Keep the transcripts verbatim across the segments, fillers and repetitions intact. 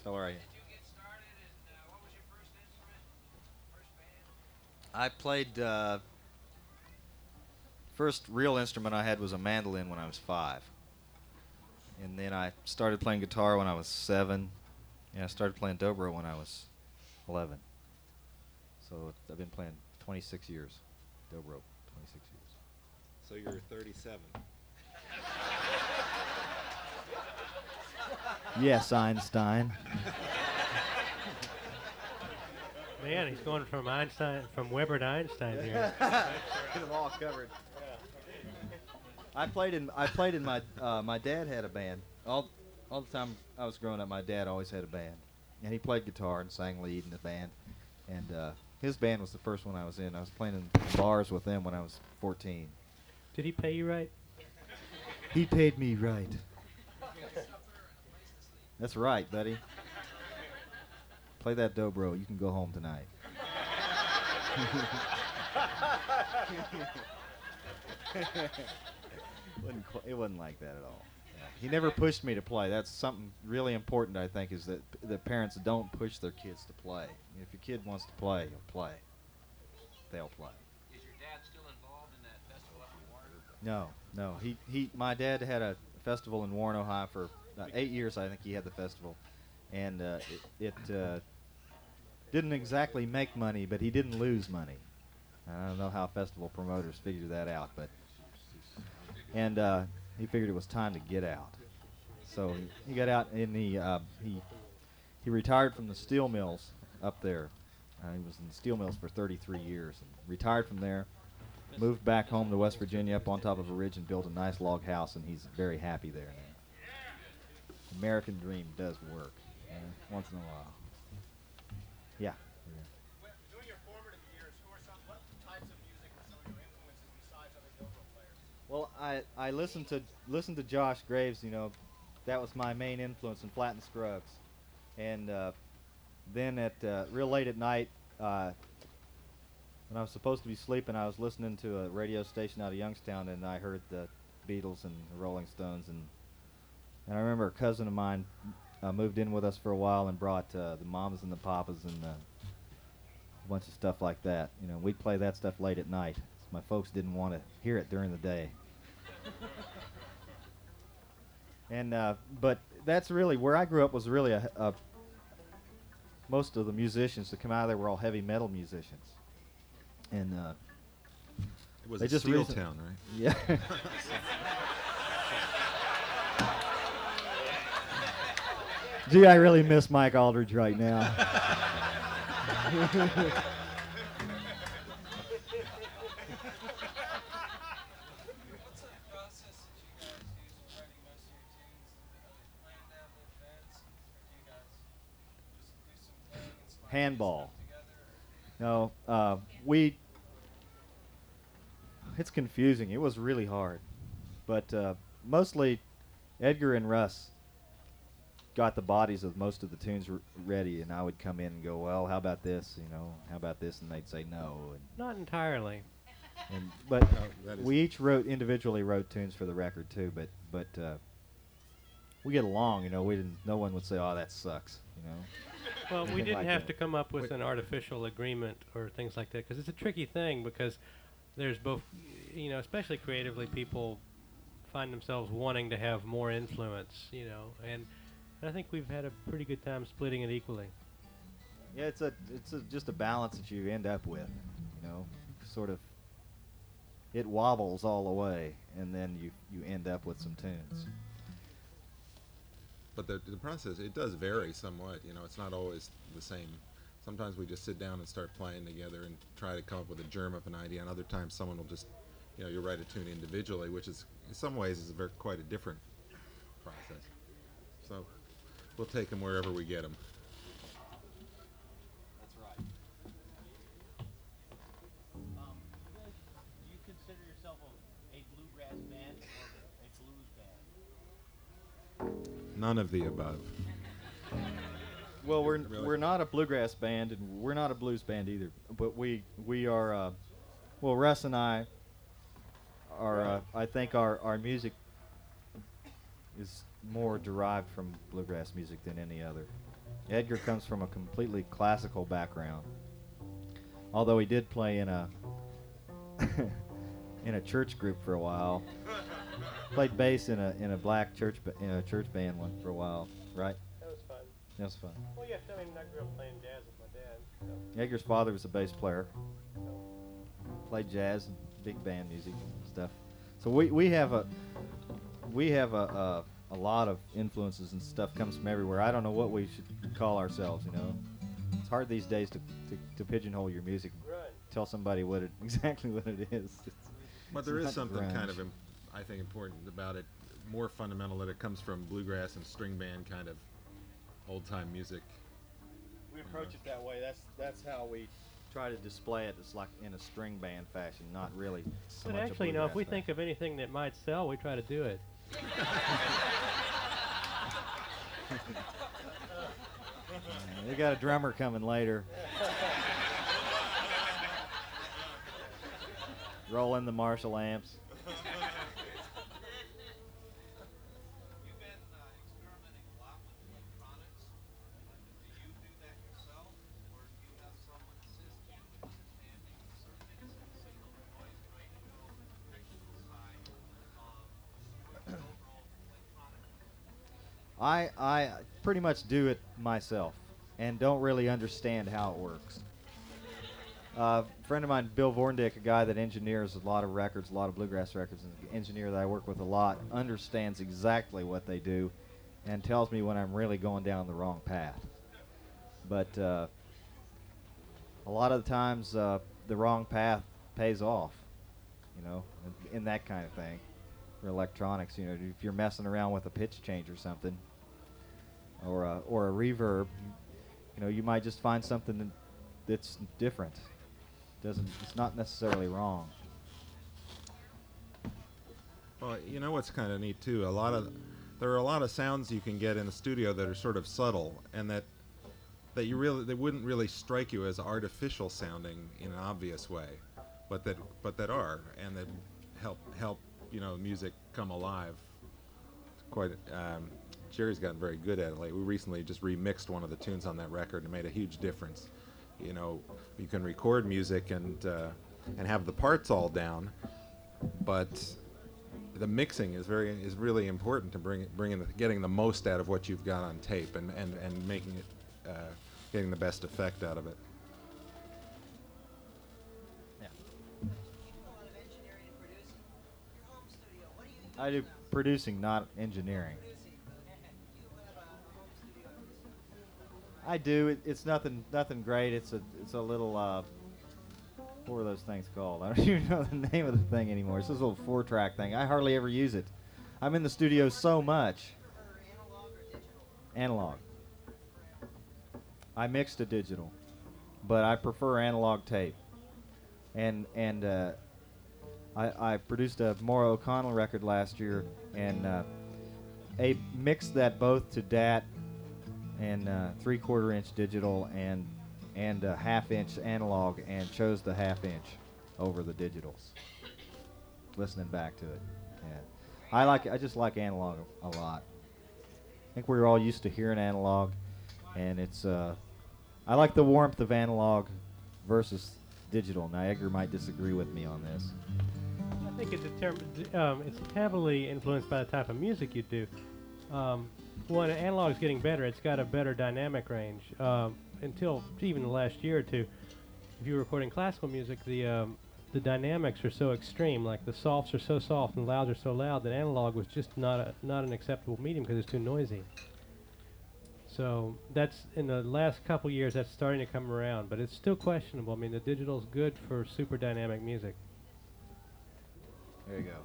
How are you? I played. Uh, first real instrument I had was a mandolin when I was five, and then I started playing guitar when I was seven. And I started playing dobro when I was eleven. So I've been playing twenty-six years. Dobro, twenty-six years. So you're thirty-seven. Yes, Einstein. Man, he's going from Einstein, from Weber to Einstein here. Get them all covered. I played in. I played in my. Uh, my dad had a band. All, all the time I was growing up, my dad always had a band, and he played guitar and sang lead in the band. And uh, his band was the first one I was in. I was playing in bars with them when I was fourteen. Did he pay you right? He paid me right. That's right, buddy. Play that dobro. You can go home tonight. wasn't qu- it wasn't like that at all. Yeah. He never pushed me to play. That's something really important, I think, is that p- the parents don't push their kids to play. If your kid wants to play, he'll play. They'll play. Is your dad still involved in that festival up in Warren? No, no. He, he, my dad had a festival in Warren, Ohio for about eight years. I think he had the festival, and uh, it, it uh, didn't exactly make money, but he didn't lose money. I don't know how festival promoters figure that out, but and uh, he figured it was time to get out. So he, he got out and he uh, he he retired from the steel mills up there. Uh, he was in the steel mills for thirty-three years and retired from there. Moved back home to West Virginia up on top of a ridge and built a nice log house, and he's very happy there now. American dream does work uh, once in a while. Yeah. Well, during your formative years, who are some, what types of music were some of your influences besides other dobro players? Well, I, I listened to listened to Josh Graves. You know, that was my main influence in Flatt and Scruggs, and uh, then at uh, real late at night, uh, when I was supposed to be sleeping, I was listening to a radio station out of Youngstown, and I heard the Beatles and the Rolling Stones, and and I remember a cousin of mine uh, moved in with us for a while and brought uh, the Mamas and the Papas and uh, a bunch of stuff like that. You know, we'd play that stuff late at night. My folks didn't want to hear it during the day. and uh, but that's really where I grew up. Was really a, a most of the musicians that come out of there were all heavy metal musicians, and uh, It was they a just steel reason- town, right? Yeah. Gee, I really miss Mike Aldridge right now. What's the process that you guys use for writing most of your tunes? Are they planned out in advance, or do you guys just do some playing and spontaneous Handball. stuff together? No, uh, we. It's confusing. It was really hard, but uh, mostly Edgar and Russ got the bodies of most of the tunes r- ready, and I would come in and go, "Well, how about this? You know, how about this?" And they'd say no, and, Not entirely. and but that is- we each wrote individually wrote tunes for the record too. But but uh, we get along. You know, we didn't. No one would say, "Oh, that sucks." You know. Well, we Anything didn't like have that. to come up with Wait. an artificial agreement or things like that because it's a tricky thing because there's both, you know, especially creatively, people find themselves wanting to have more influence, you know, and I think we've had a pretty good time splitting it equally. Yeah, it's a it's a, just a balance that you end up with, you know, sort of. It wobbles all the way, and then you you end up with some tunes. But the, the process, it does vary somewhat. You know, it's not always the same. Sometimes we just sit down and start playing together and try to come up with a germ of an idea. And other times someone will just, you know, you write a tune individually, which is, in some ways, is a very, quite a different process. So we'll take them wherever we get them. That's right. Um, you guys, do you consider yourself a, a bluegrass band or a blues band? None of the above. Well, we're Really? we're not a bluegrass band, and we're not a blues band either. But we we are. Uh, well, Russ and I are. Uh, I think our our music is more derived from bluegrass music than any other. Edgar comes from a completely classical background. Although he did play in a in a church group for a while. Played bass in a in a black church ba- in a church band one for a while, right? That was fun. That was fun. Well, yeah, I mean, I grew up playing jazz with my dad. So, Edgar's father was a bass player. so. Played jazz and big band music and stuff. So we we have a we have a, a a lot of influences and stuff comes from everywhere. I don't know what we should call ourselves. You know, it's hard these days to to, to pigeonhole your music. Right. Tell somebody what it exactly what it is. It's, But there it's is not something kind grunge. of, im- I think, important about it, more fundamental, that it comes from bluegrass and string band kind of old-time music. We approach it that way. That's that's how we try to display it. It's like in a string band fashion, not really so But much a actually, you know, if we bluegrass think of anything that might sell, we try to do it. fashion. We got a drummer coming later. Roll in the Marshall amps. You've been uh, experimenting a lot with electronics. Do you do that yourself, or do you have someone assist you with understanding the circuits and signal to noise ratio and the technical side of the overall electronic? I I pretty much do it myself and don't really understand how it works. Uh, a friend of mine, Bill Vorndick, a guy that engineers a lot of records, a lot of bluegrass records, and an engineer that I work with a lot, understands exactly what they do and tells me when I'm really going down the wrong path. But uh, a lot of the times, uh, the wrong path pays off, you know, in, in that kind of thing. For electronics, you know, if you're messing around with a pitch change or something, or a, or a reverb, you know, you might just find something that- that's different. Doesn't it's not necessarily wrong. Well, you know what's kind of neat too. A lot of there are a lot of sounds you can get in the studio that are sort of subtle, and that that you really they wouldn't really strike you as artificial sounding in an obvious way, but that but that are, and that help help you know music come alive. Quite. Um, Jerry's gotten very good at it lately. We recently just remixed one of the tunes on that record and made a huge difference. You know, you can record music and uh, and have the parts all down, but the mixing is very is really important to bring it, bringing the, getting the most out of what you've got on tape and and, and making it uh, getting the best effect out of it. Yeah. You do a lot of engineering and producing. Your home studio, what do you use I do now? producing, not engineering. Producing, but you have a, a home studio, I would assume. I do. It, it's nothing nothing great. It's a it's a little uh, what were those things called? I don't even know the name of the thing anymore. It's this little four track thing. I hardly ever use it. I'm in the studio so much. Prefer analog or digital? Analog. Prefer analog. I mixed to digital, but I prefer analog tape. And and uh, I I produced a Maura O'Connell record last year, and uh, a mixed that both to D A T and uh, three quarter inch digital and and uh, half inch analog, and chose the half inch over the digitals. Listening back to it, yeah, I like I just like analog a, a lot. I think we're all used to hearing analog, and it's uh, I like the warmth of analog versus digital. Now Edgar might disagree with me on this. I think it's determined. Um, it's heavily influenced by the type of music you do. Um, one, analog's getting better. It's got a better dynamic range. Um, until even the last year or two, if you were recording classical music, the um, the dynamics are so extreme. Like the softs are so soft and louds are so loud that analog was just not a, not an acceptable medium because it's too noisy. So that's in the last couple years that's starting to come around, but it's still questionable. I mean, the digital's good for super dynamic music. There you go.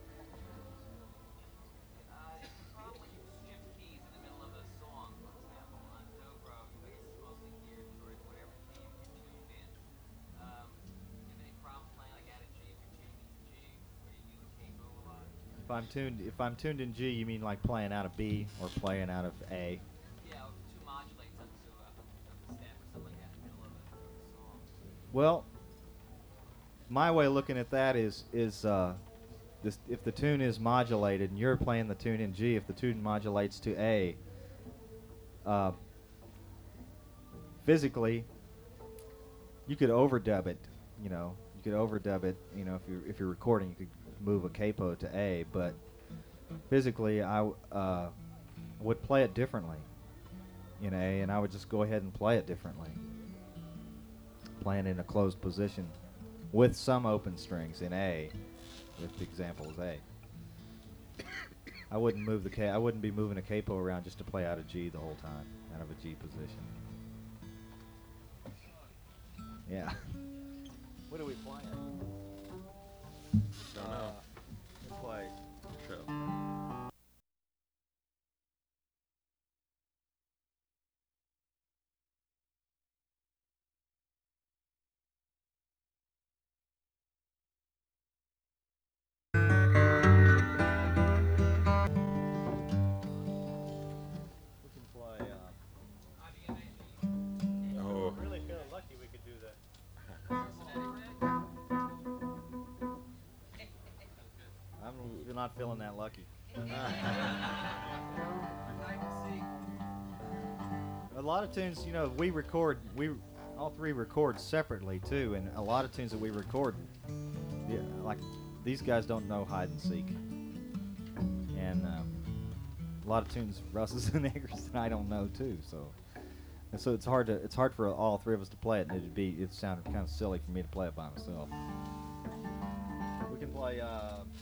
Uh, is the problem when you shift keys in the middle of a song, for example, on dobro, I guess it's mostly geared towards whatever key you're tuned in. Um, do you have any problem playing like out of G if you're changing to G, where you use a capo a lot? If I'm tuned if I'm tuned in G, you mean like playing out of B or playing out of A? Yeah, or to modulate something to a, a step or something like that in the middle of a, of a song. Well, my way of looking at that is is uh, this, if the tune is modulated and you're playing the tune in G, if the tune modulates to A, uh, physically, you could overdub it. You know, you could overdub it. You know, if you're if you're recording, you could move a capo to A. But physically, I w- uh, would play it differently in A, and I would just go ahead and play it differently, playing in a closed position with some open strings in A. If the example is A. I wouldn't move the ca- I wouldn't be moving a capo around just to play out of G the whole time, out of a G position. Yeah. What are we playing? Don't know. We'll play. Show. We can play. Uh, Oh. Really feeling lucky we could do that. I'm r- not feeling that lucky. A lot of tunes, you know, we record. We all three record separately too, and a lot of tunes that we record, yeah, like these guys don't know hide and seek, and um, a lot of tunes Russ's and Eggers and I don't know too. So, and so it's hard to it's hard for all three of us to play it, and it'd be it sounded kind of silly for me to play it by myself. We can play. Uh,